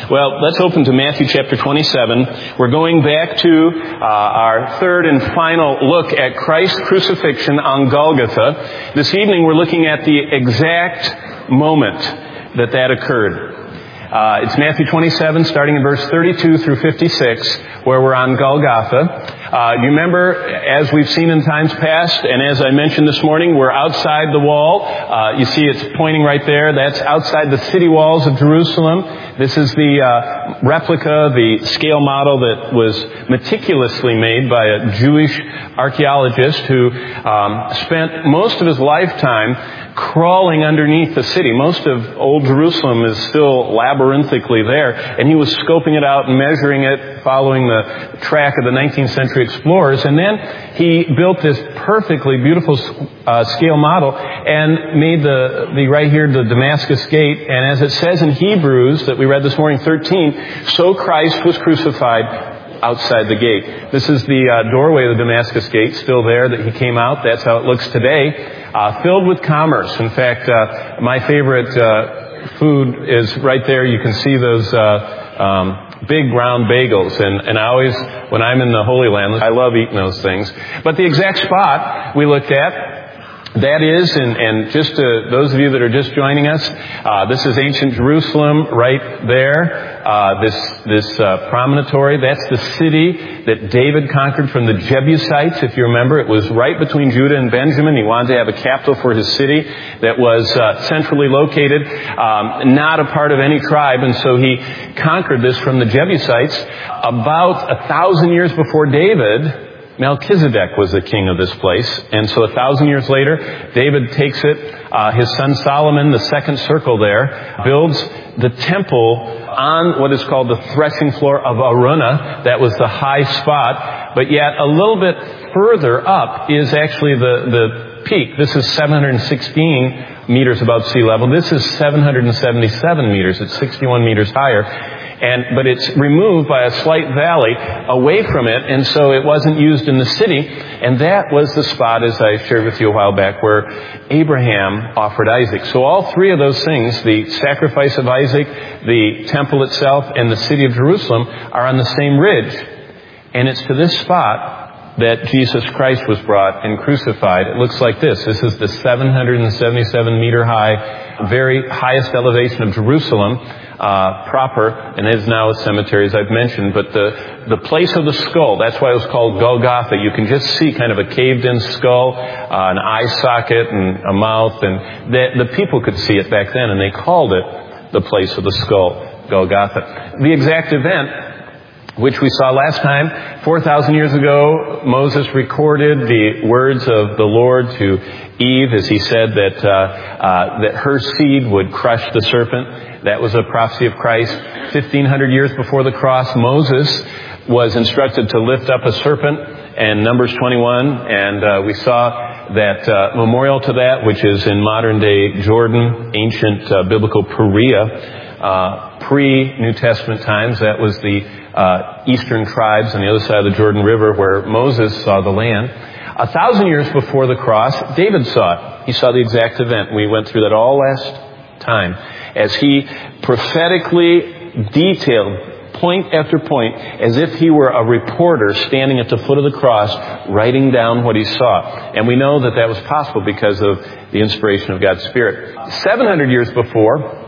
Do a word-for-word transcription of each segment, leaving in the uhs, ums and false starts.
Well, let's open to Matthew chapter twenty-seven. We're going back to uh, our third and final look at Christ's crucifixion on Golgotha. This evening we're looking at the exact moment that that occurred. Uh, it's Matthew twenty-seven, starting in verse thirty-two through fifty-six, where we're on Golgotha. Uh, you remember, as we've seen in times past, and as I mentioned this morning, we're outside the wall. Uh, you see it's pointing right there. That's outside the city walls of Jerusalem. This is the uh, replica, the scale model that was meticulously made by a Jewish archaeologist who um, spent most of his lifetime crawling underneath the city. Most of Old Jerusalem is still labyrinthically there, and he was scoping it out and measuring it, following the track of the nineteenth century explorers. And then he built this perfectly beautiful uh, scale model and made the, the right here, the Damascus Gate. And as it says in Hebrews that we read this morning, thirteen, so Christ was crucified outside the gate. This is the uh, doorway of the Damascus Gate, still there that he came out. That's how it looks today, uh, filled with commerce. In fact, uh, my favorite uh, food is right there. You can see those uh, um, big round bagels. And, and I always, when I'm in the Holy Land, I love eating those things. But the exact spot we looked at, that is, and, and just to those of you that are just joining us, uh, this is ancient Jerusalem right there. Uh, this this uh, promontory, that's the city that David conquered from the Jebusites. If you remember, it was right between Judah and Benjamin. He wanted to have a capital for his city that was uh, centrally located, um, not a part of any tribe, and so he conquered this from the Jebusites. About a thousand years before David, Melchizedek was the king of this place. And so a thousand years later, David takes it. Uh, his son Solomon, the second circle there, builds the temple on what is called the threshing floor of Araunah. That was the high spot. But yet a little bit further up is actually the, the peak. This is seven hundred sixteen meters above sea level. This is seven hundred seventy-seven meters. It's sixty-one meters higher. And, but it's removed by a slight valley away from it, and so it wasn't used in the city. And that was the spot, as I shared with you a while back, where Abraham offered Isaac. So all three of those things, the sacrifice of Isaac, the temple itself, and the city of Jerusalem, are on the same ridge. And it's to this spot that Jesus Christ was brought and crucified. It looks like this. This is the seven hundred seventy-seven meter high, very highest elevation of Jerusalem. Uh, proper, and is now a cemetery, as I've mentioned, but the, the place of the skull, that's why it was called Golgotha. You can just see kind of a caved-in skull, uh, an eye socket, and a mouth, and the, the people could see it back then, and they called it the place of the skull, Golgotha. The exact event, which we saw last time, four thousand years ago, Moses recorded the words of the Lord to Eve, as he said that, uh, uh, that her seed would crush the serpent. That was a prophecy of Christ. fifteen hundred years before the cross, Moses was instructed to lift up a serpent, and Numbers twenty-one, and uh, we saw that uh, memorial to that, which is in modern-day Jordan, ancient uh, biblical Perea, uh, pre-New Testament times. That was the uh, eastern tribes on the other side of the Jordan River where Moses saw the land. A thousand years before the cross, David saw it. He saw the exact event. We went through that all last time, as he prophetically detailed point after point, as if he were a reporter standing at the foot of the cross, writing down what he saw. And we know that that was possible because of the inspiration of God's Spirit. seven hundred years before,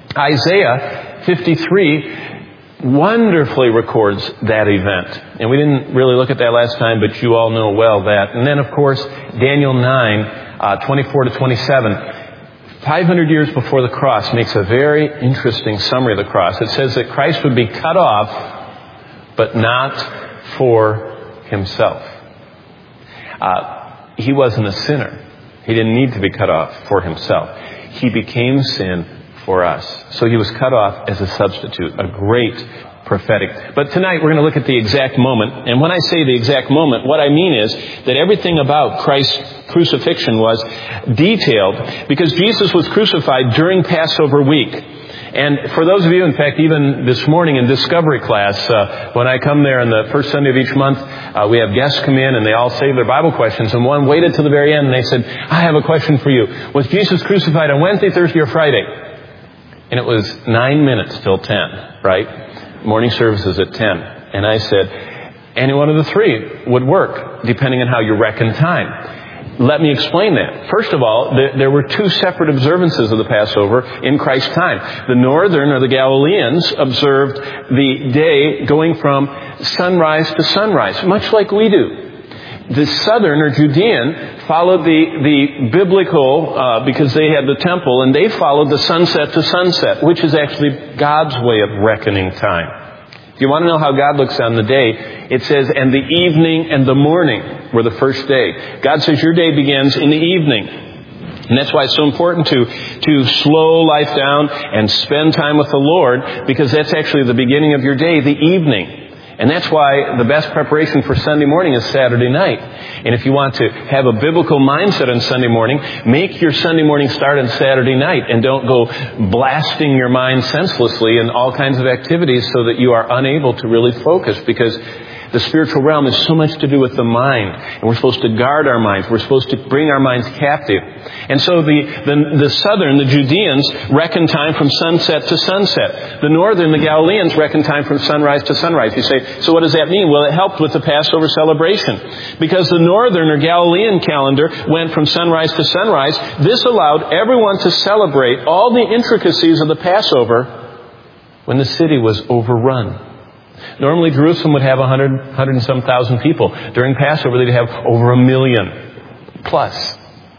Isaiah fifty-three wonderfully records that event. And we didn't really look at that last time, but you all know well that. And then, of course, Daniel nine, uh, twenty-four to twenty-seven, five hundred years before the cross, makes a very interesting summary of the cross. It says that Christ would be cut off, but not for himself. Uh, he wasn't a sinner. He didn't need to be cut off for himself. He became sin for us. So he was cut off as a substitute. A great prophetic. But tonight we're going to look at the exact moment. And when I say the exact moment, what I mean is that everything about Christ's crucifixion was detailed, because Jesus was crucified during Passover week. And for those of you, in fact, even this morning in Discovery class, uh, when I come there on the first Sunday of each month, uh, we have guests come in and they all save their Bible questions. And one waited till the very end and they said, I have a question for you. Was Jesus crucified on Wednesday, Thursday, or Friday? And it was nine minutes till ten, right? Morning service is at ten. And I said, any one of the three would work, depending on how you reckon time. Let me explain that. First of all, there were two separate observances of the Passover in Christ's time. The northern, or the Galileans, observed the day going from sunrise to sunrise, much like we do. The southern, or Judean, followed the, the biblical, uh, because they had the temple, and they followed the sunset to sunset, which is actually God's way of reckoning time. If you want to know how God looks on the day, it says, and the evening and the morning were the first day. God says your day begins in the evening. And that's why it's so important to, to slow life down and spend time with the Lord, because that's actually the beginning of your day, the evening. And that's why the best preparation for Sunday morning is Saturday night. And if you want to have a biblical mindset on Sunday morning, make your Sunday morning start on Saturday night, and don't go blasting your mind senselessly in all kinds of activities so that you are unable to really focus, because the spiritual realm has so much to do with the mind. And we're supposed to guard our minds. We're supposed to bring our minds captive. And so the, the, the southern, the Judeans, reckon time from sunset to sunset. The northern, the Galileans, reckon time from sunrise to sunrise. You say, so what does that mean? Well, it helped with the Passover celebration. Because the northern, or Galilean calendar went from sunrise to sunrise, this allowed everyone to celebrate all the intricacies of the Passover when the city was overrun. Normally, Jerusalem would have a hundred, hundred and some thousand people. During Passover, they'd have over a million plus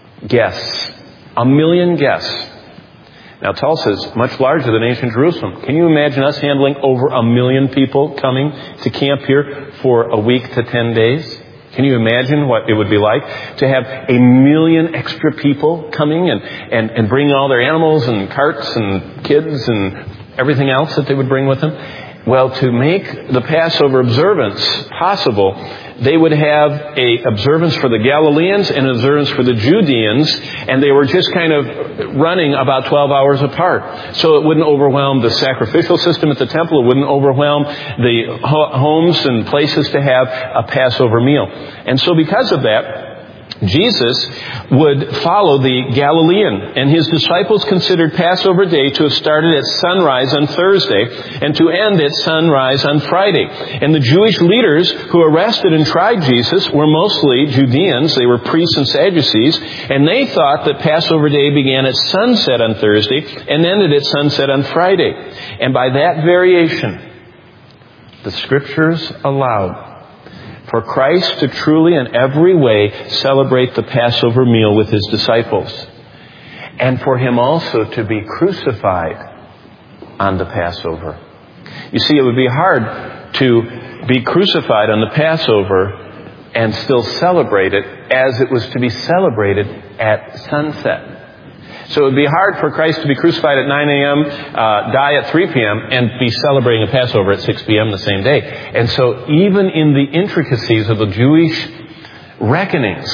guests. A million guests. Now, Tulsa is much larger than ancient Jerusalem. Can you imagine us handling over a million people coming to camp here for a week to ten days? Can you imagine what it would be like to have a million extra people coming and, and, and bring all their animals and carts and kids and everything else that they would bring with them? Well, to make the Passover observance possible, they would have a observance for the Galileans and an observance for the Judeans, and they were just kind of running about twelve hours apart. So it wouldn't overwhelm the sacrificial system at the temple. It wouldn't overwhelm the homes and places to have a Passover meal. And so because of that, Jesus would follow the Galilean, and his disciples considered Passover Day to have started at sunrise on Thursday and to end at sunrise on Friday. And the Jewish leaders who arrested and tried Jesus were mostly Judeans. They were priests and Sadducees, and they thought that Passover Day began at sunset on Thursday and ended at sunset on Friday. And by that variation, the Scriptures allowed for Christ to truly in every way celebrate the Passover meal with his disciples, and for him also to be crucified on the Passover. You see, it would be hard to be crucified on the Passover and still celebrate it as it was to be celebrated at sunset. So it would be hard for Christ to be crucified at nine a.m., uh, die at three p.m., and be celebrating a Passover at six p.m. the same day. And so even in the intricacies of the Jewish reckonings,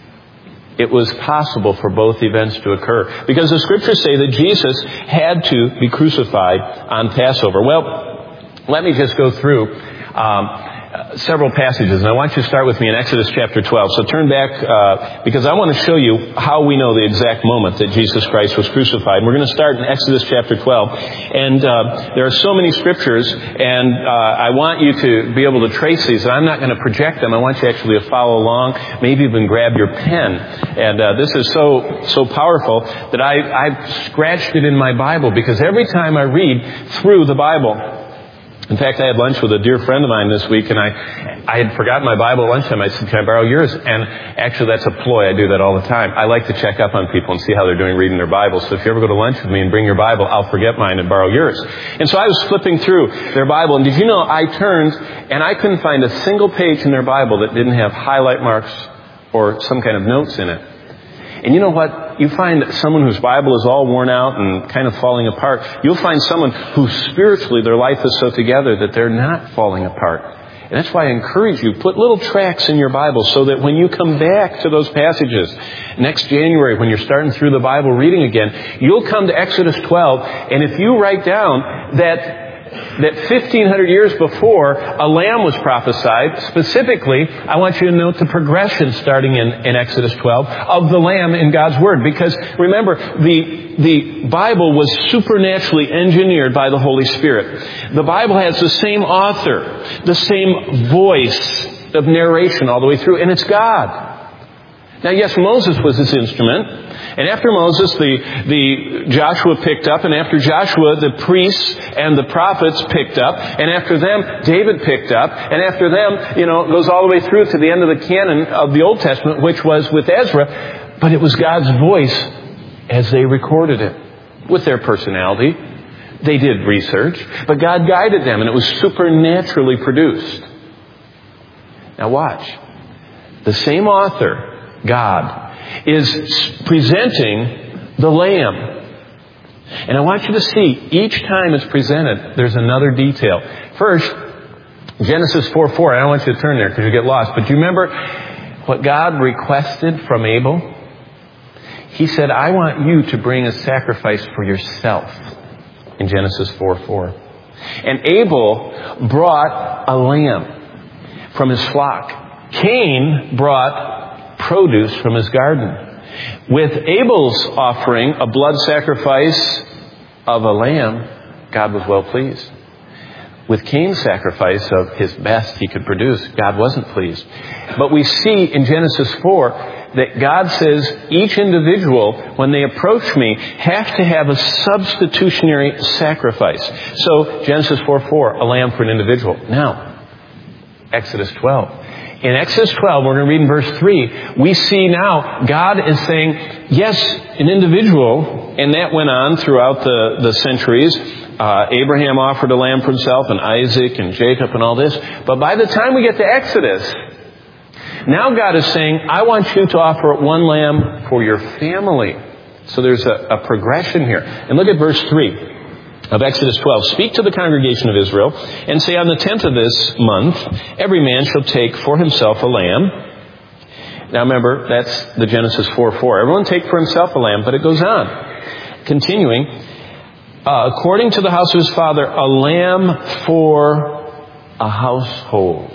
it was possible for both events to occur. Because the Scriptures say that Jesus had to be crucified on Passover. Well, let me just go through um, several passages, and I want you to start with me in Exodus chapter twelve. So turn back, uh, because I want to show you how we know the exact moment that Jesus Christ was crucified. We're going to start in Exodus chapter twelve, and uh, there are so many scriptures, and uh, I want you to be able to trace these. And I'm not going to project them. I want you actually to follow along, maybe even grab your pen. And uh, this is so so powerful that I, I've scratched it in my Bible, because every time I read through the Bible, in fact, I had lunch with a dear friend of mine this week, and I I had forgotten my Bible at lunchtime. I said, can I borrow yours? And actually, that's a ploy. I do that all the time. I like to check up on people and see how they're doing reading their Bible. So if you ever go to lunch with me and bring your Bible, I'll forget mine and borrow yours. And so I was flipping through their Bible, and did you know I turned, and I couldn't find a single page in their Bible that didn't have highlight marks or some kind of notes in it. And you know what? You find someone whose Bible is all worn out and kind of falling apart. You'll find someone who spiritually their life is so together that they're not falling apart. And that's why I encourage you, put little tracts in your Bible so that when you come back to those passages next January, when you're starting through the Bible reading again, you'll come to Exodus twelve, and if you write down that that fifteen hundred years before, a lamb was prophesied. Specifically, I want you to note the progression starting in, in Exodus twelve of the lamb in God's Word. Because remember, the, the Bible was supernaturally engineered by the Holy Spirit. The Bible has the same author, the same voice of narration all the way through, and it's God. Now, yes, Moses was his instrument, and after Moses, the, the Joshua picked up, and after Joshua, the priests and the prophets picked up, and after them, David picked up, and after them, you know, it goes all the way through to the end of the canon of the Old Testament, which was with Ezra, but it was God's voice as they recorded it, with their personality. They did research, but God guided them, and it was supernaturally produced. Now watch. The same author, God, is presenting the Lamb. And I want you to see, each time it's presented, there's another detail. First, Genesis four four. I don't want you to turn there because you get lost. But do you remember what God requested from Abel? He said, I want you to bring a sacrifice for yourself in Genesis four four. And Abel brought a lamb from his flock. Cain brought produce from his garden. With Abel's offering, a blood sacrifice of a lamb, God was well pleased. With Cain's sacrifice of his best he could produce, God wasn't pleased. But we see in Genesis four that God says each individual, when they approach me, have to have a substitutionary sacrifice. So Genesis four four, a lamb for an individual. Now, Exodus twelve. In Exodus twelve, we're going to read in verse three, we see now God is saying, yes, an individual, and that went on throughout the, the centuries. Uh, Abraham offered a lamb for himself, and Isaac and Jacob and all this. But by the time we get to Exodus, now God is saying, I want you to offer one lamb for your family. So there's a, a progression here. And look at verse three. Of Exodus twelve, speak to the congregation of Israel and say, on the tenth of this month, every man shall take for himself a lamb. Now remember, that's the Genesis four four. Everyone take for himself a lamb, but it goes on. Continuing, uh, according to the house of his father, a lamb for a household.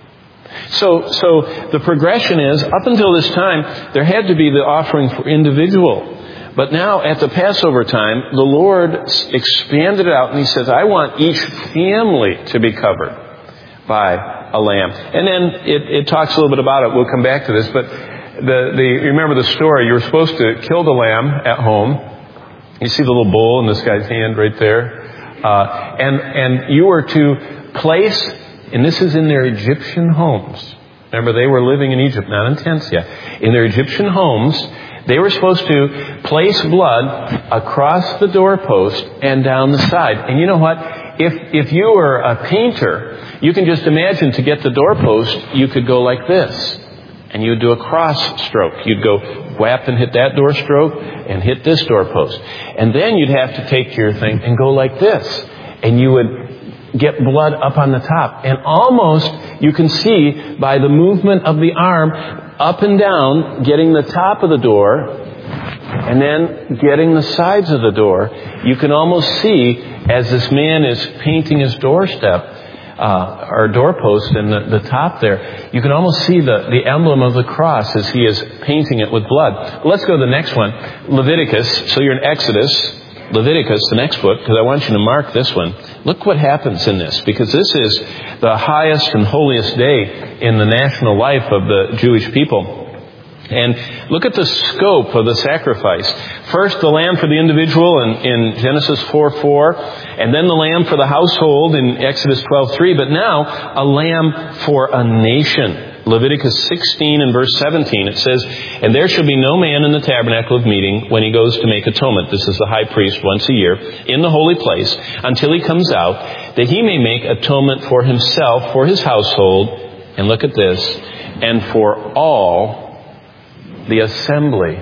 So, so the progression is, up until this time, there had to be the offering for individual. But now, at the Passover time, the Lord expanded it out, and He says, I want each family to be covered by a lamb. And then it, it talks a little bit about it. We'll come back to this. But the, the remember the story. You were supposed to kill the lamb at home. You see the little bull in this guy's hand right there. Uh, and, and you were to place, and this is in their Egyptian homes. Remember, they were living in Egypt, not in tents yet. In their Egyptian homes, they were supposed to place blood across the doorpost and down the side. And you know what? If if you were a painter, you can just imagine to get the doorpost, you could go like this. And you would do a cross stroke. You'd go whap and hit that door stroke and hit this doorpost. And then you'd have to take your thing and go like this. And you would get blood up on the top. And almost you can see by the movement of the arm up and down, getting the top of the door, and then getting the sides of the door, you can almost see as this man is painting his doorstep, uh, or doorpost and the, the top there, you can almost see the, the emblem of the cross as he is painting it with blood. Let's go to the next one, Leviticus. So you're in Exodus, Leviticus, the next book, because I want you to mark this one. Look what happens in this, because this is the highest and holiest day in the national life of the Jewish people. And look at the scope of the sacrifice. First, the lamb for the individual in, in Genesis four four, and then the lamb for the household in Exodus twelve three, but now a lamb for a nation. Leviticus sixteen and verse seventeen, it says, and there shall be no man in the tabernacle of meeting when he goes to make atonement. This is the high priest once a year in the holy place until he comes out, that he may make atonement for himself, for his household, and look at this, and for all the assembly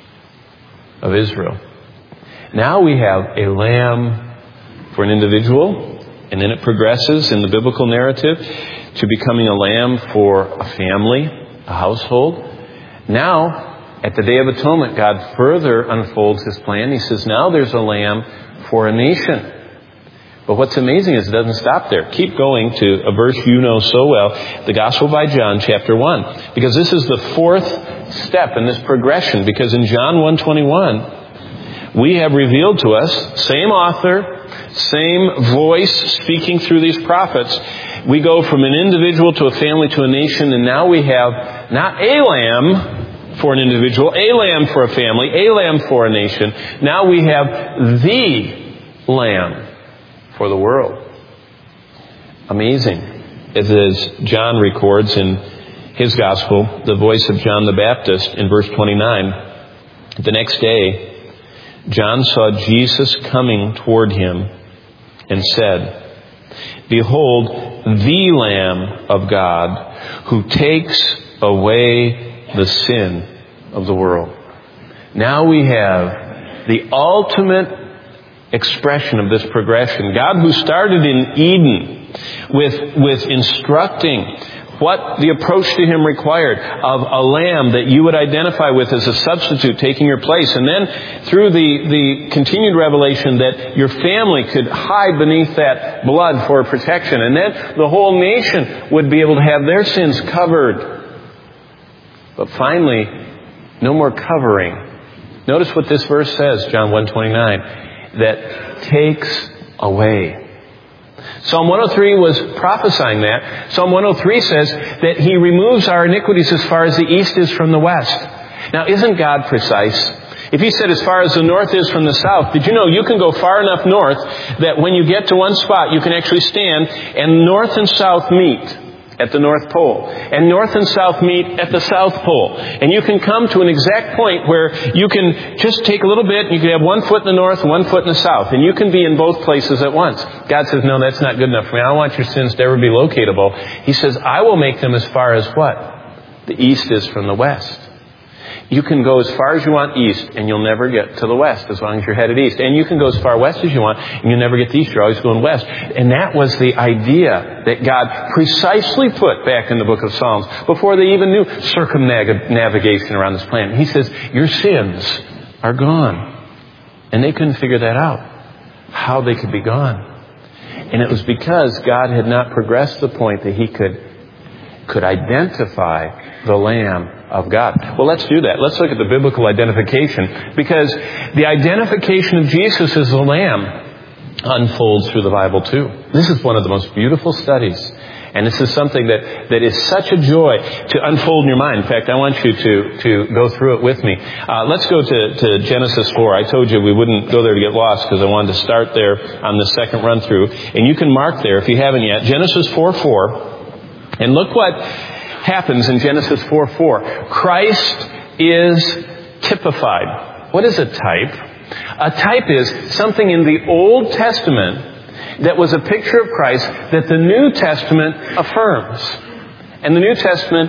of Israel. Now we have a lamb for an individual, and then it progresses in the biblical narrative to becoming a lamb for a family, a household. Now, at the Day of Atonement, God further unfolds His plan. He says, now there's a lamb for a nation, But what's amazing is it doesn't stop there. Keep going to a verse you know so well, the Gospel by John, chapter one. Because this is the fourth step in this progression. Because in John one twenty-one, we have revealed to us, same author, same voice speaking through these prophets. We go from an individual to a family to a nation, and now we have not a lamb for an individual, a lamb for a family, a lamb for a nation. Now we have the Lamb for the world. Amazing. As, as John records in his Gospel, the voice of John the Baptist in verse twenty-nine. The next day, John saw Jesus coming toward him and said, "Behold, the Lamb of God who takes away the sin of the world." Now we have the ultimate expression of this progression. God, who started in Eden with, with instructing what the approach to Him required of a lamb that you would identify with as a substitute taking your place. And then through the, the continued revelation that your family could hide beneath that blood for protection. And then the whole nation would be able to have their sins covered. But finally, no more covering. Notice what this verse says, John one twenty-nine. That takes away. Psalm one oh three was prophesying that. Psalm one oh three says that He removes our iniquities as far as the east is from the west. Now, isn't God precise? If He said as far as the north is from the south, did you know you can go far enough north that when you get to one spot, you can actually stand and north and south meet at the North Pole, and north and south meet at the South Pole. And you can come to an exact point where you can just take a little bit, and you can have one foot in the north and one foot in the south, and you can be in both places at once. God says, no, that's not good enough for me. I don't want your sins to ever be locatable. He says, I will make them as far as what? The east is from the west. You can go as far as you want east, and you'll never get to the west as long as you're headed east. And you can go as far west as you want, and you'll never get to east. You're always going west. And that was the idea that God precisely put back in the book of Psalms before they even knew circumnavigation around this planet. He says, your sins are gone. And they couldn't figure that out, how they could be gone. And it was because God had not progressed to the point that He could, could identify the Lamb of God. Well, let's do that. Let's look at the biblical identification, because the identification of Jesus as the Lamb unfolds through the Bible too. This is one of the most beautiful studies. And this is something that, that is such a joy to unfold in your mind. In fact, I want you to, to go through it with me. Uh, let's go to, to Genesis four. I told you we wouldn't go there to get lost because I wanted to start there on the second run through. And you can mark there if you haven't yet. Genesis four four. And look what happens in Genesis four four. Christ is typified. What is a type? A type is something in the Old Testament that was a picture of Christ that the New Testament affirms. And the New Testament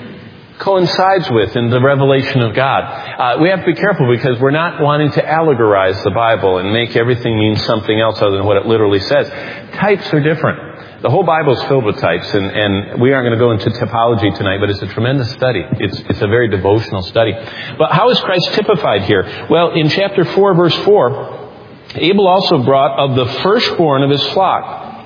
coincides with in the revelation of God. Uh, we have to be careful because we're not wanting to allegorize the Bible and make everything mean something else other than what it literally says. Types are different. The whole Bible is filled with types, and, and we aren't going to go into typology tonight, but it's a tremendous study. It's, it's a very devotional study. But how is Christ typified here? Well, in chapter four, verse four, Abel also brought of the firstborn of his flock.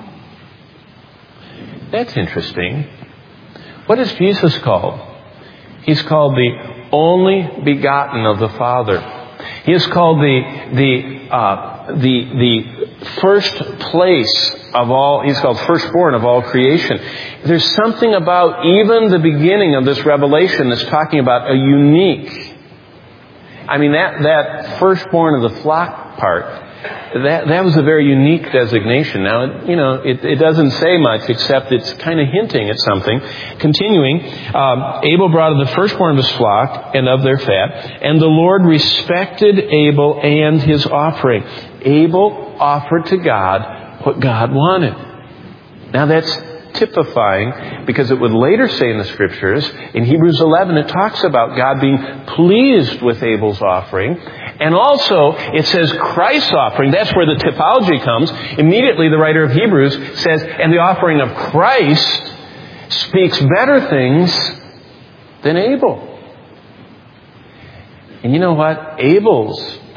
That's interesting. What is Jesus called? He's called the only begotten of the Father. He is called the the uh, the the first place of all. He's called firstborn of all creation. There's something about even the beginning of this revelation that's talking about a unique. I mean, that that firstborn of the flock part. That that was a very unique designation. Now, you know, it, it doesn't say much except it's kind of hinting at something. Continuing, um, Abel brought of the firstborn of his flock and of their fat, and the Lord respected Abel and his offering. Abel offered to God what God wanted. Now that's typifying, because it would later say in the Scriptures, in Hebrews eleven, it talks about God being pleased with Abel's offering. And also, it says Christ's offering. That's where the typology comes. Immediately, the writer of Hebrews says, and the offering of Christ speaks better things than Abel. And you know what? Abel's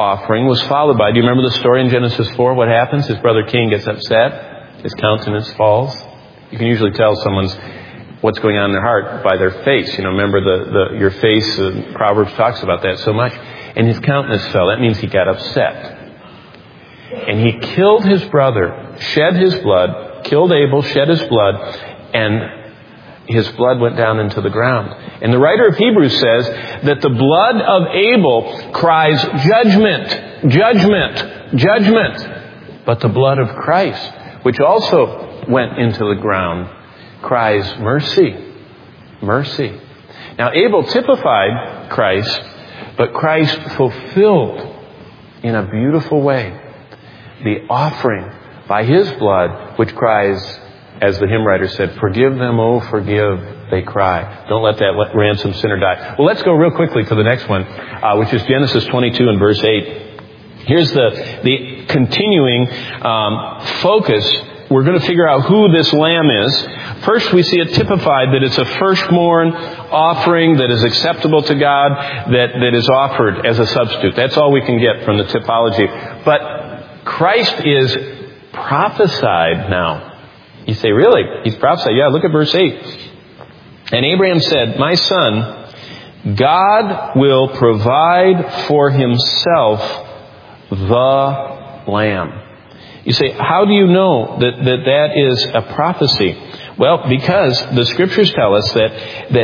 offering was followed by, do you remember the story in Genesis four? What happens? His brother Cain gets upset. His countenance falls. You can usually tell someone's what's going on in their heart by their face. You know, remember the, the your face, uh, Proverbs talks about that so much. And his countenance fell. That means he got upset. And he killed his brother, shed his blood, killed Abel, shed his blood, and his blood went down into the ground. And the writer of Hebrews says that the blood of Abel cries judgment, judgment, judgment. But the blood of Christ, which also went into the ground, cries mercy, mercy. Now Abel typified Christ, but Christ fulfilled in a beautiful way the offering by His blood, which cries, as the hymn writer said, forgive them, oh forgive, they cry. Don't let that ransomed sinner die. Well, let's go real quickly to the next one, uh, which is Genesis twenty-two and verse eight. Here's the, the continuing um, focus. We're going to figure out who this lamb is. First, we see it typified that it's a firstborn offering that is acceptable to God, that, that is offered as a substitute. That's all we can get from the typology. But Christ is prophesied now. You say, really? He's prophesied? Yeah, look at verse eight. And Abraham said, my son, God will provide for Himself the lamb. You say, how do you know that that, that is a prophecy? Well, because the Scriptures tell us that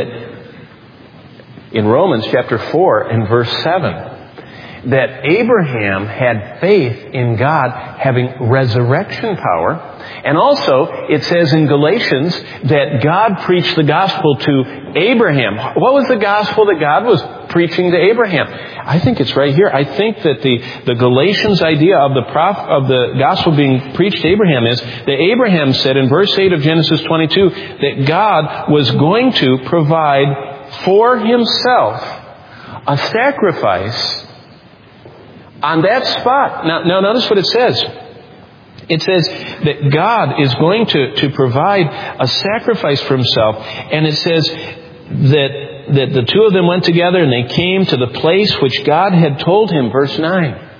that in Romans chapter four and verse seven, that Abraham had faith in God having resurrection power. And also, it says in Galatians that God preached the gospel to Abraham. What was the gospel that God was preaching to Abraham? I think it's right here. I think that the, the Galatians idea of the prof, of the gospel being preached to Abraham is that Abraham said in verse eight of Genesis twenty-two that God was going to provide for Himself a sacrifice on that spot. Now, now notice what it says. It says that God is going to, to provide a sacrifice for Himself. And it says that that the two of them went together and they came to the place which God had told him. Verse nine.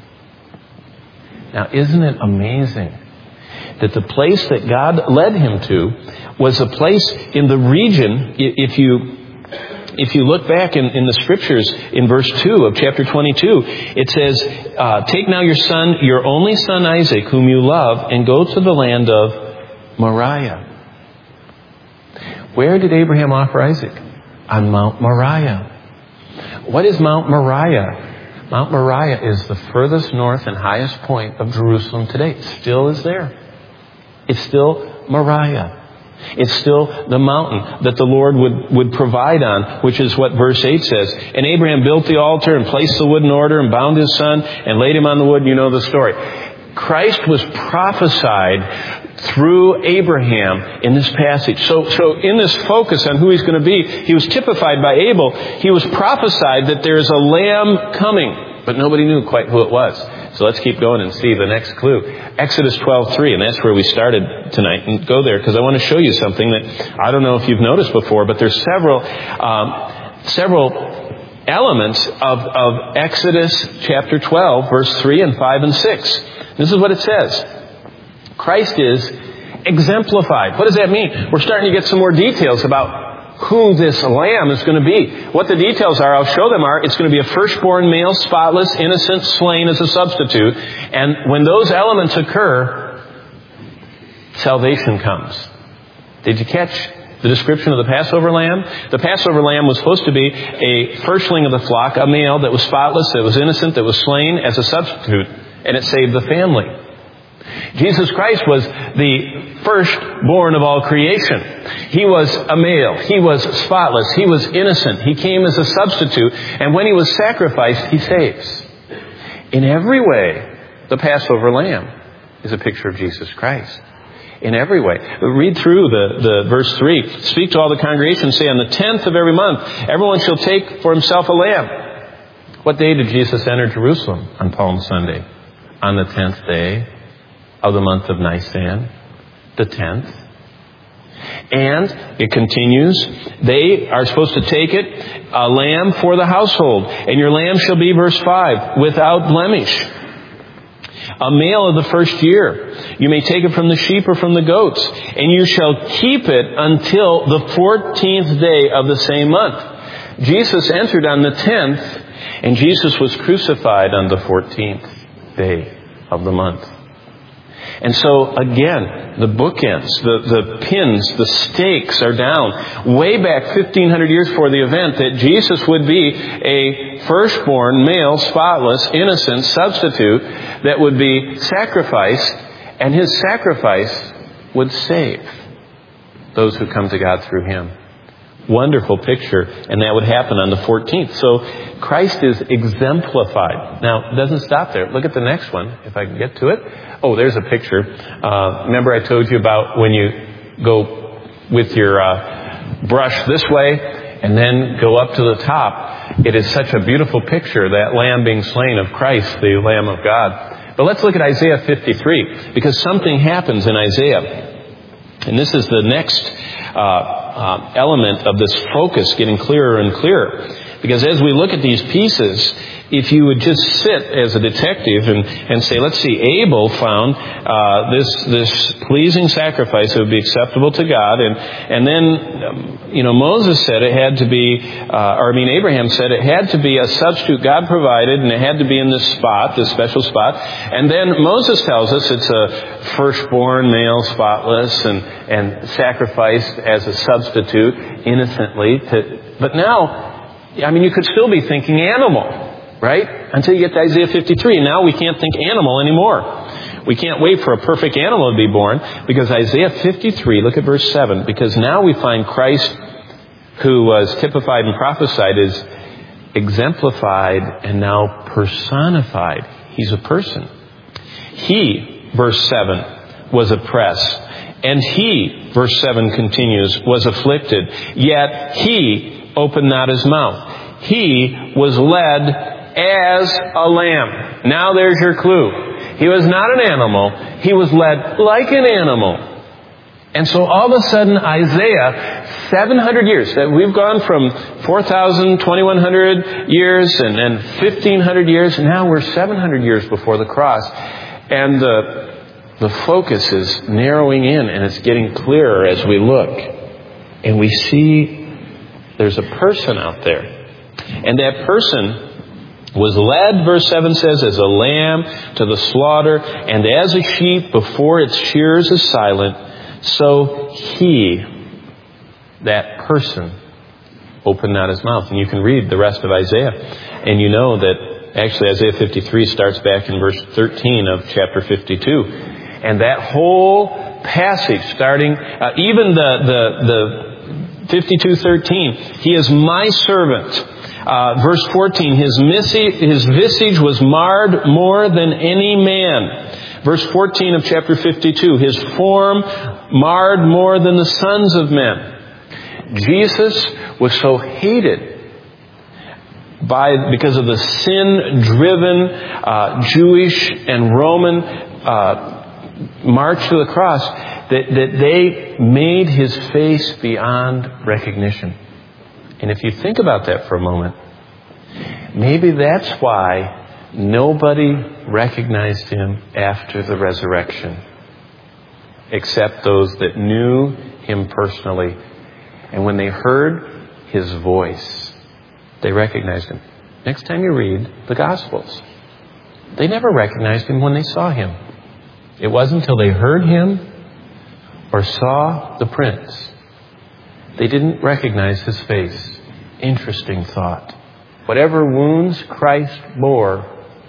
Now, isn't it amazing that the place that God led him to was a place in the region, if you If you look back in, in the Scriptures, in verse two of chapter twenty-two, it says, uh, take now your son, your only son Isaac, whom you love, and go to the land of Moriah. Where did Abraham offer Isaac? On Mount Moriah. What is Mount Moriah? Mount Moriah is the furthest north and highest point of Jerusalem today. It still is there. It's still Moriah. It's still the mountain that the Lord would, would provide on, which is what verse eight says. And Abraham built the altar and placed the wood in order and bound his son and laid him on the wood. You know the story. Christ was prophesied through Abraham in this passage. So, so in this focus on who He's going to be, He was typified by Abel. He was prophesied that there is a lamb coming, but nobody knew quite who it was. So let's keep going and see the next clue. Exodus twelve three, and that's where we started tonight. And go there because I want to show you something that I don't know if you've noticed before, but there's several um, several elements of, of Exodus chapter twelve, verse three and five and six. This is what it says. Christ is exemplified. What does that mean? We're starting to get some more details about who this lamb is going to be. What the details are, I'll show them are, it's going to be a firstborn male, spotless, innocent, slain as a substitute. And when those elements occur, salvation comes. Did you catch the description of the Passover lamb? The Passover lamb was supposed to be a firstling of the flock, a male that was spotless, that was innocent, that was slain as a substitute, and it saved the family. Jesus Christ was the firstborn of all creation. He was a male. He was spotless. He was innocent. He came as a substitute. And when He was sacrificed, He saves. In every way, the Passover lamb is a picture of Jesus Christ. In every way. Read through the, the verse three. Speak to all the congregation. Say, on the tenth of every month, everyone shall take for himself a lamb. What day did Jesus enter Jerusalem on Palm Sunday? On the tenth day of the month of Nisan, the tenth. And it continues, they are supposed to take it, a lamb for the household. And your lamb shall be, verse five, without blemish. A male of the first year. You may take it from the sheep or from the goats. And you shall keep it until the fourteenth day of the same month. Jesus entered on the tenth, and Jesus was crucified on the fourteenth day of the month. And so, again, the bookends, the, the pins, the stakes are down. Way back fifteen hundred years before the event that Jesus would be a firstborn, male, spotless, innocent substitute that would be sacrificed, and His sacrifice would save those who come to God through Him. Wonderful picture, and that would happen on the fourteenth. So Christ is exemplified. Now, it doesn't stop there. Look at the next one, if I can get to it. Oh, there's a picture. Uh, remember I told you about when you go with your uh, brush this way and then go up to the top. It is such a beautiful picture, that lamb being slain of Christ, the Lamb of God. But let's look at Isaiah fifty-three, because something happens in Isaiah. And this is the next uh, uh, element of this focus getting clearer and clearer. Because as we look at these pieces, if you would just sit as a detective and, and say, let's see, Abel found uh, this this pleasing sacrifice that would be acceptable to God. And, and then, um, you know, Moses said it had to be, uh, or I mean, Abraham said it had to be a substitute God provided, and it had to be in this spot, this special spot. And then Moses tells us it's a firstborn, male, spotless, and, and sacrificed as a substitute innocently. To, but now, I mean, you could still be thinking animal, right? Until you get to Isaiah fifty-three. And now we can't think animal anymore. We can't wait for a perfect animal to be born, because Isaiah fifty-three, look at verse seven, because now we find Christ, who was typified and prophesied, is exemplified and now personified. He's a person. He, verse seven, was oppressed. And he, verse seven continues, was afflicted. Yet he opened not his mouth. He was led as a lamb. Now there's your clue. He was not an animal. He was led like an animal. And so all of a sudden, Isaiah, seven hundred years, that we've gone from four thousand, twenty-one hundred years and, and fifteen hundred years, and now we're seven hundred years before the cross. And the, the focus is narrowing in, and it's getting clearer as we look. And we see there's a person out there. And that person was led, verse seven says, as a lamb to the slaughter, and as a sheep before its shearers is silent, so he, that person, opened not his mouth. And you can read the rest of Isaiah, and you know that actually Isaiah fifty-three starts back in verse thirteen of chapter fifty-two. And that whole passage starting, uh, even the, the, the fifty-two thirteen, he is my servant. Uh, verse fourteen, his, missi- his visage was marred more than any man. Verse fourteen of chapter fifty-two, his form marred more than the sons of men. Jesus was so hated by because of the sin-driven uh, Jewish and Roman uh, march to the cross, that, that they made his face beyond recognition. And if you think about that for a moment, maybe that's why nobody recognized him after the resurrection, except those that knew him personally. And when they heard his voice, they recognized him. Next time you read the Gospels, they never recognized him when they saw him. It wasn't until they heard him or saw the prints. They didn't recognize his face. Interesting thought. Whatever wounds Christ bore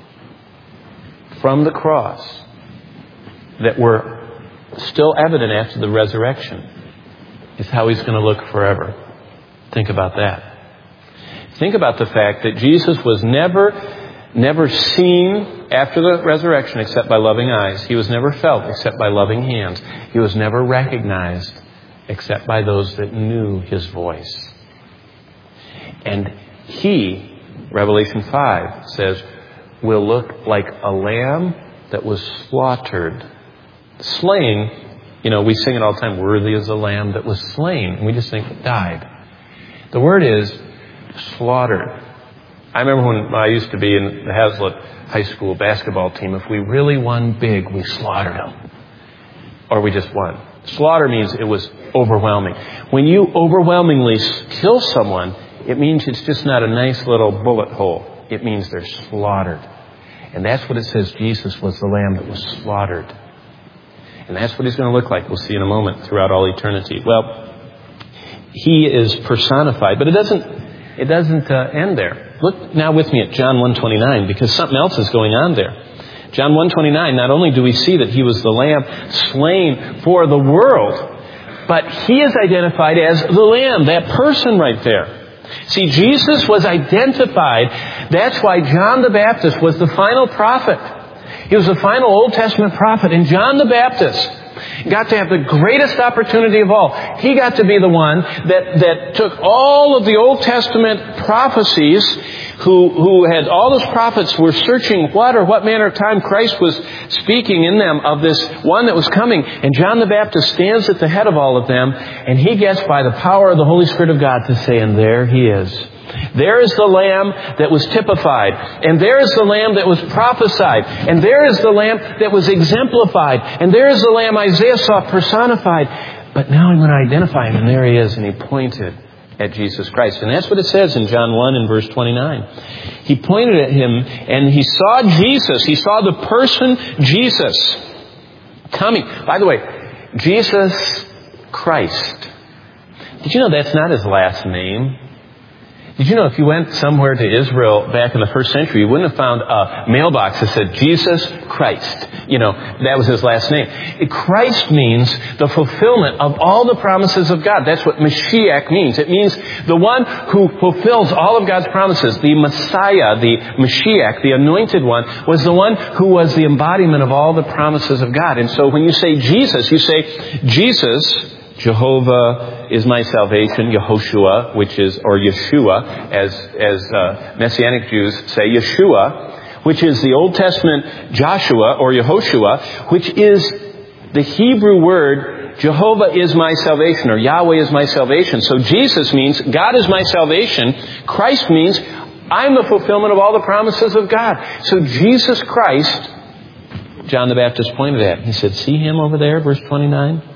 from the cross that were still evident after the resurrection is how he's going to look forever. Think about that. Think about the fact that Jesus was never, never seen after the resurrection except by loving eyes. He was never felt except by loving hands. He was never recognized except by those that knew his voice. And he, Revelation five says, will look like a lamb that was slaughtered, slain You know, we sing it all the time, worthy is the Lamb that was slain. And we just think, died. The word is slaughtered. I remember when I used to be in the Hazlitt High School basketball team, if we really won big, we slaughtered them. Or we just won. Slaughter means it was overwhelming. When you overwhelmingly kill someone, it means it's just not a nice little bullet hole. It means they're slaughtered. And that's what it says Jesus was the Lamb that was slaughtered. And that's what He's going to look like. We'll see in a moment throughout all eternity. Well, He is personified, but it doesn't, it doesn't uh, end there. Look now with me at John one twenty-nine, because something else is going on there. John one twenty-nine, not only do we see that He was the Lamb slain for the world, but He is identified as the Lamb, that person right there. See, Jesus was identified. That's why John the Baptist was the final prophet. He was the final Old Testament prophet. And John the Baptist got to have the greatest opportunity of all. He got to be the one that, that took all of the Old Testament prophecies, who, who had all those prophets were searching what or what manner of time Christ was speaking in them of this one that was coming. And John the Baptist stands at the head of all of them, and he gets by the power of the Holy Spirit of God to say, and there He is. There is the Lamb that was typified. And there is the Lamb that was prophesied. And there is the Lamb that was exemplified. And there is the Lamb Isaiah saw personified. But now I'm going to identify Him, and there He is, and He pointed at Jesus Christ. And that's what it says in John one and verse twenty-nine. He pointed at Him, and He saw Jesus. He saw the person Jesus coming. By the way, Jesus Christ. Did you know that's not His last name? Did you know if you went somewhere to Israel back in the first century, you wouldn't have found a mailbox that said Jesus Christ. You know, that was His last name. Christ means the fulfillment of all the promises of God. That's what Mashiach means. It means the one who fulfills all of God's promises. The Messiah, the Mashiach, the anointed one, was the one who was the embodiment of all the promises of God. And so when you say Jesus, you say Jesus, Jehovah is my salvation, Yehoshua, which is, or Yeshua, as, as uh, Messianic Jews say, Yeshua, which is the Old Testament Joshua, or Yehoshua, which is the Hebrew word, Jehovah is my salvation, or Yahweh is my salvation. So Jesus means, God is my salvation. Christ means, I'm the fulfillment of all the promises of God. So Jesus Christ, John the Baptist pointed at. He said, see Him over there, verse twenty-nine?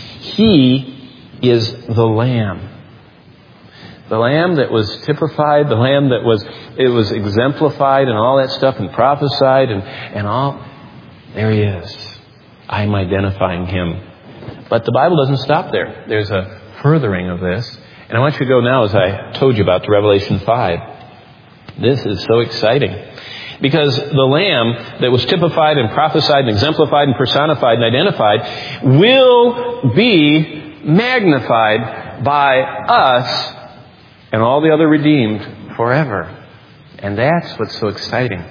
He is the Lamb. The Lamb that was typified, the Lamb that was, it was exemplified and all that stuff and prophesied and, and all. There He is. I'm identifying Him. But the Bible doesn't stop there. There's a furthering of this. And I want you to go now, as I told you about, to Revelation five. This is so exciting. Because the Lamb that was typified and prophesied and exemplified and personified and identified will be magnified by us and all the other redeemed forever. And that's what's so exciting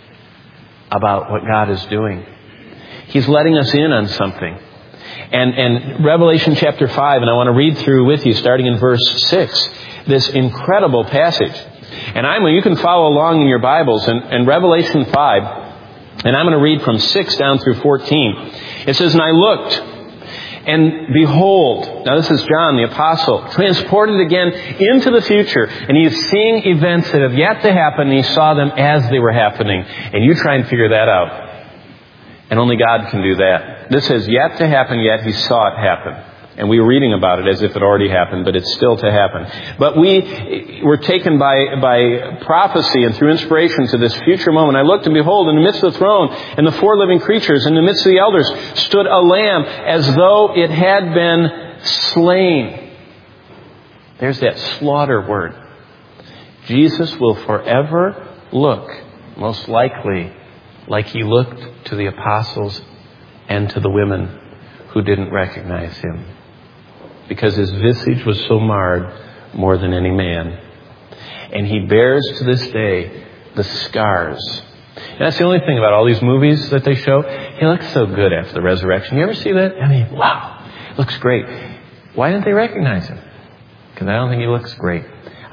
about what God is doing. He's letting us in on something. And, and Revelation chapter five, and I want to read through with you starting in verse six, this incredible passage. And I'm, you can follow along in your Bibles in, in Revelation five, and I'm going to read from six down through fourteen. It says, and I looked, and behold, now this is John the Apostle, transported again into the future, and he is seeing events that have yet to happen, and he saw them as they were happening. And you try and figure that out. And only God can do that. This has yet to happen, yet he saw it happen. And we were reading about it as if it already happened, but it's still to happen. But we were taken by, by prophecy and through inspiration to this future moment. I looked, and behold, in the midst of the throne and the four living creatures, in the midst of the elders, stood a lamb as though it had been slain. There's that slaughter word. Jesus will forever look, most likely, like he looked to the apostles and to the women who didn't recognize him, because his visage was so marred more than any man. And he bears to this day the scars. And that's the only thing about all these movies that they show. He looks so good after the resurrection. You ever see that? I mean, wow, looks great. Why didn't they recognize him? Because I don't think he looks great.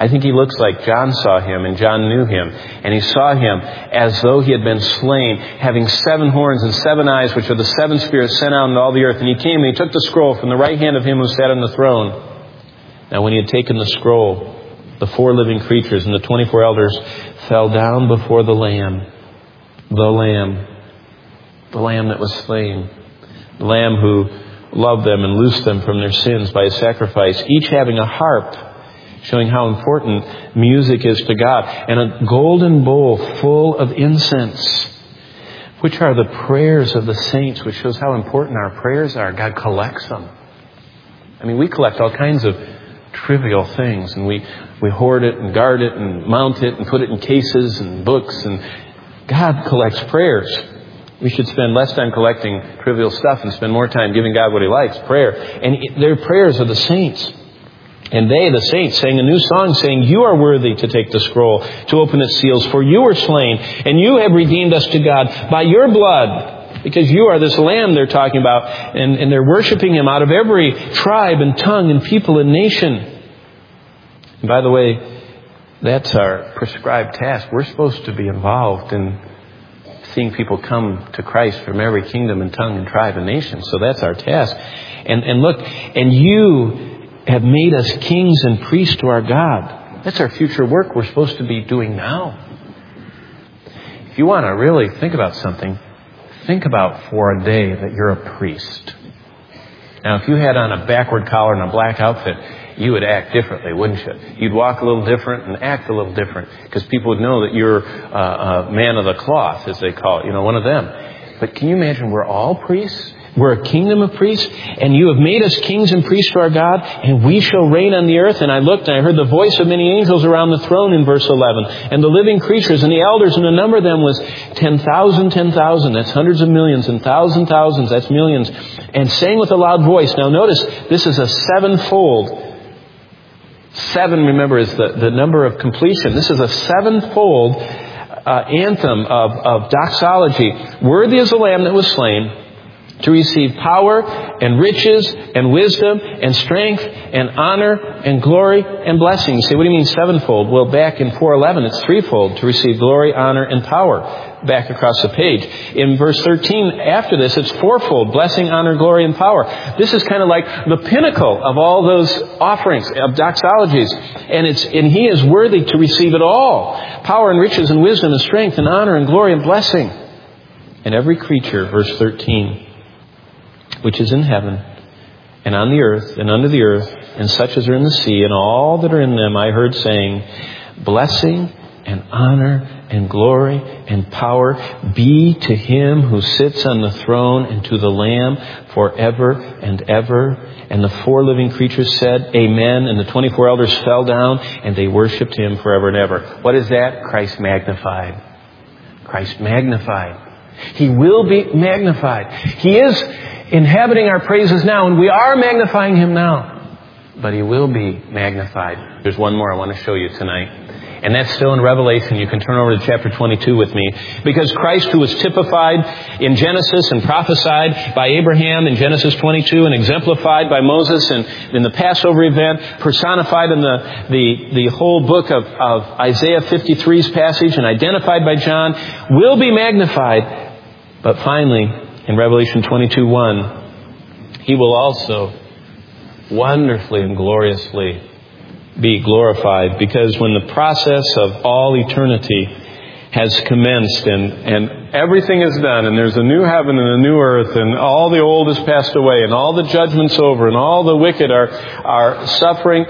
I think he looks like John saw him, and John knew him. And he saw him as though he had been slain, having seven horns and seven eyes, which are the seven spirits sent out into all the earth. And he came and he took the scroll from the right hand of him who sat on the throne. Now when he had taken the scroll, the four living creatures and the twenty-four elders fell down before the Lamb. The Lamb. The Lamb that was slain. The Lamb who loved them and loosed them from their sins by his sacrifice, each having a harp, showing how important music is to God, and a golden bowl full of incense, which are the prayers of the saints, which shows how important our prayers are. God collects them. I mean, we collect all kinds of trivial things, and we, we hoard it and guard it and mount it and put it in cases and books, and God collects prayers. We should spend less time collecting trivial stuff and spend more time giving God what he likes, prayer. And their prayers are the saints. And they, the saints, sang a new song saying, you are worthy to take the scroll, to open its seals, for you were slain, and you have redeemed us to God by your blood, because you are this Lamb they're talking about, and, and they're worshiping him out of every tribe and tongue and people and nation. And by the way, that's our prescribed task. We're supposed to be involved in seeing people come to Christ from every kingdom and tongue and tribe and nation. So that's our task. And, and look, and you have made us kings and priests to our God. That's our future work we're supposed to be doing now. If you want to really think about something, think about for a day that you're a priest. Now, if you had on a backward collar and a black outfit, you would act differently, wouldn't you? You'd walk a little different and act a little different, because people would know that you're uh, a man of the cloth, as they call it, you know, one of them. But can you imagine, we're all priests? We're a kingdom of priests, and you have made us kings and priests to our God, and we shall reign on the earth. And I looked, and I heard the voice of many angels around the throne in verse eleven, and the living creatures and the elders, and the number of them was ten thousand, ten thousand. That's hundreds of millions, and thousand thousands. That's millions. And saying with a loud voice. Now notice, this is a sevenfold. Seven, remember, is the, the number of completion. This is a sevenfold uh, anthem of, of doxology. Worthy is the Lamb that was slain, to receive power and riches and wisdom and strength and honor and glory and blessing. You say, what do you mean sevenfold? Well, back in four eleven, it's threefold, to receive glory, honor, and power. Back across the page. In verse thirteen, after this, it's fourfold, blessing, honor, glory, and power. This is kind of like the pinnacle of all those offerings, of doxologies. And it's and he is worthy to receive it all. Power and riches and wisdom and strength and honor and glory and blessing. And every creature, verse thirteen, which is in heaven and on the earth and under the earth, and such as are in the sea, and all that are in them, I heard saying, blessing and honor and glory and power be to him who sits on the throne and to the Lamb forever and ever. And the four living creatures said, amen. And the twenty-four elders fell down and they worshipped him forever and ever. What is that? Christ magnified. Christ magnified. He will be magnified. He is inhabiting our praises now, and we are magnifying him now. But he will be magnified. There's one more I want to show you tonight. And that's still in Revelation. You can turn over to chapter twenty-two with me. Because Christ, who was typified in Genesis and prophesied by Abraham in Genesis twenty-two and exemplified by Moses in, in the Passover event, personified in the, the, the whole book of, of Isaiah fifty-three's passage and identified by John, will be magnified. But finally, in Revelation twenty-two one, he will also wonderfully and gloriously be glorified, because when the process of all eternity has commenced and, and everything is done, and there's a new heaven and a new earth, and all the old has passed away, and all the judgment's over, and all the wicked are are suffering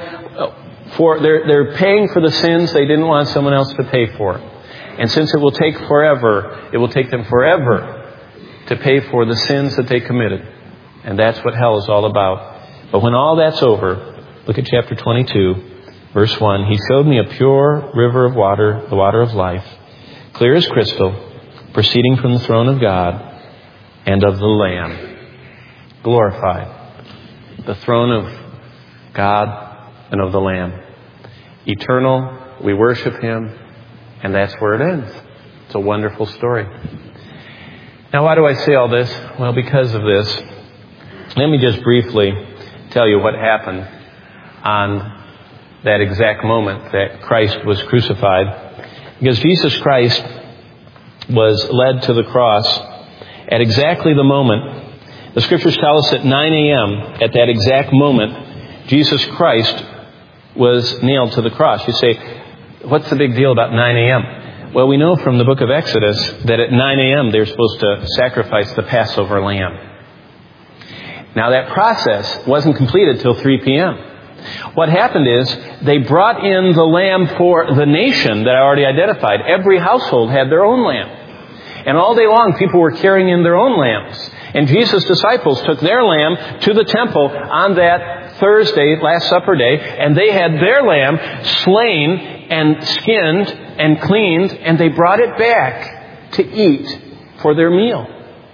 for they're they're paying for the sins they didn't want someone else to pay for. And since it will take forever, it will take them forever to pay for the sins that they committed. And that's what hell is all about. But when all that's over, look at chapter twenty-two. Verse one, he showed me a pure river of water, the water of life, clear as crystal, proceeding from the throne of God and of the Lamb. Glorified. The throne of God and of the Lamb. Eternal, we worship him, and that's where it ends. It's a wonderful story. Now, why do I say all this? Well, because of this. Let me just briefly tell you what happened on that exact moment that Christ was crucified, because Jesus Christ was led to the cross at exactly the moment. The Scriptures tell us at nine a.m., at that exact moment, Jesus Christ was nailed to the cross. You say, what's the big deal about nine a.m.? Well, we know from the book of Exodus that at nine a.m. they're supposed to sacrifice the Passover lamb. Now, that process wasn't completed till three p.m. What happened is they brought in the lamb for the nation that I already identified. Every household had their own lamb. And all day long, people were carrying in their own lambs. And Jesus' disciples took their lamb to the temple on that Thursday, Last Supper day, and they had their lamb slain and skinned and cleaned, and they brought it back to eat for their meal.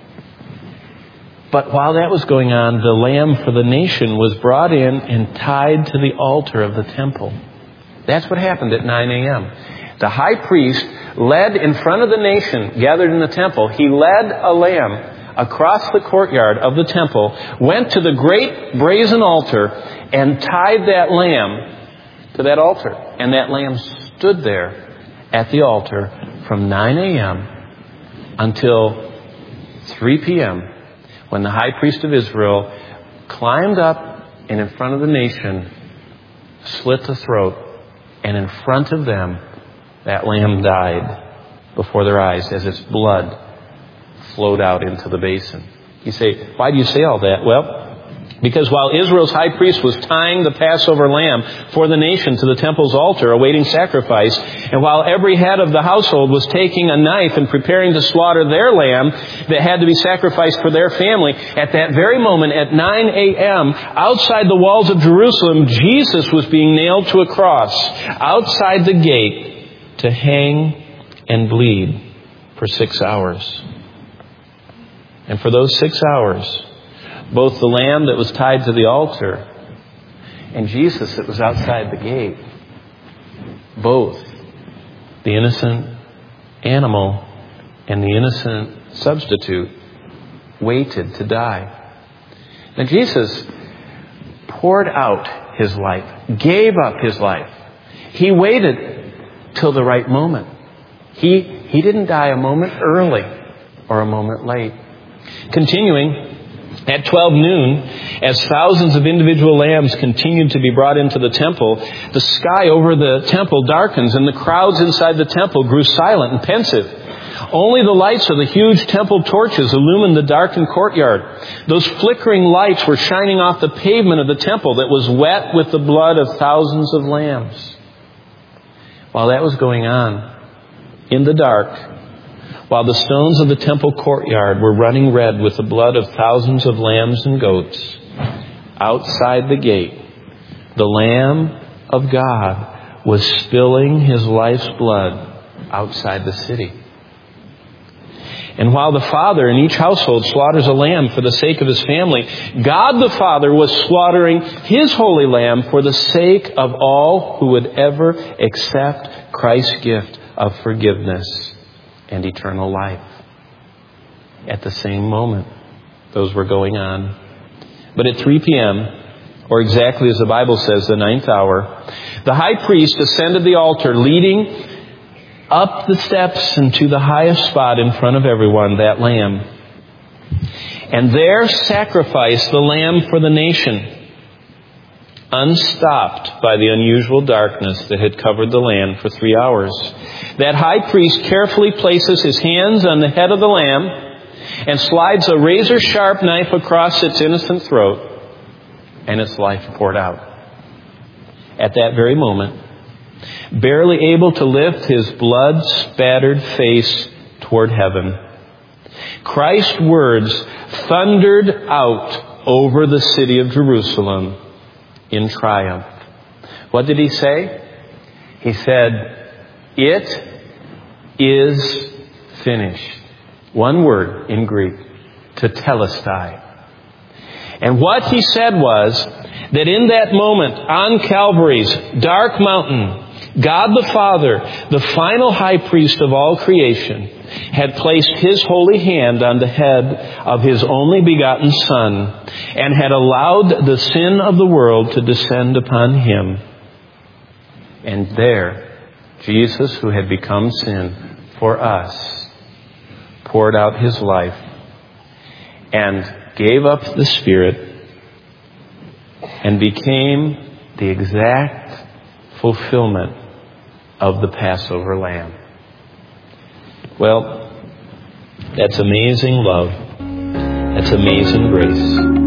But while that was going on, the lamb for the nation was brought in and tied to the altar of the temple. That's what happened at nine a.m. The high priest led in front of the nation gathered in the temple. He led a lamb across the courtyard of the temple, went to the great brazen altar, and tied that lamb to that altar. And that lamb stood there at the altar from nine a.m. until three p.m., when the high priest of Israel climbed up and in front of the nation slit the throat, and in front of them that lamb died before their eyes as its blood flowed out into the basin. You say, why do you say all that? Well, because while Israel's high priest was tying the Passover lamb for the nation to the temple's altar, awaiting sacrifice, and while every head of the household was taking a knife and preparing to slaughter their lamb that had to be sacrificed for their family, at that very moment, at nine a.m., outside the walls of Jerusalem, Jesus was being nailed to a cross outside the gate to hang and bleed for six hours. And for those six hours, both the lamb that was tied to the altar and Jesus that was outside the gate, both the innocent animal and the innocent substitute, waited to die. Now Jesus poured out his life, gave up his life. He waited till the right moment. He, he didn't die a moment early or a moment late. Continuing, at twelve noon, as thousands of individual lambs continued to be brought into the temple, the sky over the temple darkens and the crowds inside the temple grew silent and pensive. Only the lights of the huge temple torches illumined the darkened courtyard. Those flickering lights were shining off the pavement of the temple that was wet with the blood of thousands of lambs. While that was going on, in the dark, while the stones of the temple courtyard were running red with the blood of thousands of lambs and goats, outside the gate, the Lamb of God was spilling his life's blood outside the city. And while the Father in each household slaughters a lamb for the sake of his family, God the Father was slaughtering his holy lamb for the sake of all who would ever accept Christ's gift of forgiveness and eternal life. At the same moment, those were going on. But at three p.m., or exactly as the Bible says, the ninth hour, the high priest ascended the altar, leading up the steps and to the highest spot in front of everyone, that lamb. And there sacrificed the lamb for the nation, unstopped by the unusual darkness that had covered the land for three hours. That high priest carefully places his hands on the head of the lamb and slides a razor-sharp knife across its innocent throat, and its life poured out. At that very moment, barely able to lift his blood-spattered face toward heaven, Christ's words thundered out over the city of Jerusalem in triumph. What did he say? He said, "It is finished." One word in Greek, tetelestai. And what he said was that in that moment on Calvary's dark mountain, God the Father, the final high priest of all creation, had placed his holy hand on the head of his only begotten Son and had allowed the sin of the world to descend upon him. And there, Jesus, who had become sin for us, poured out his life and gave up the Spirit and became the exact fulfillment of the Passover lamb. Well, that's amazing love. That's amazing grace.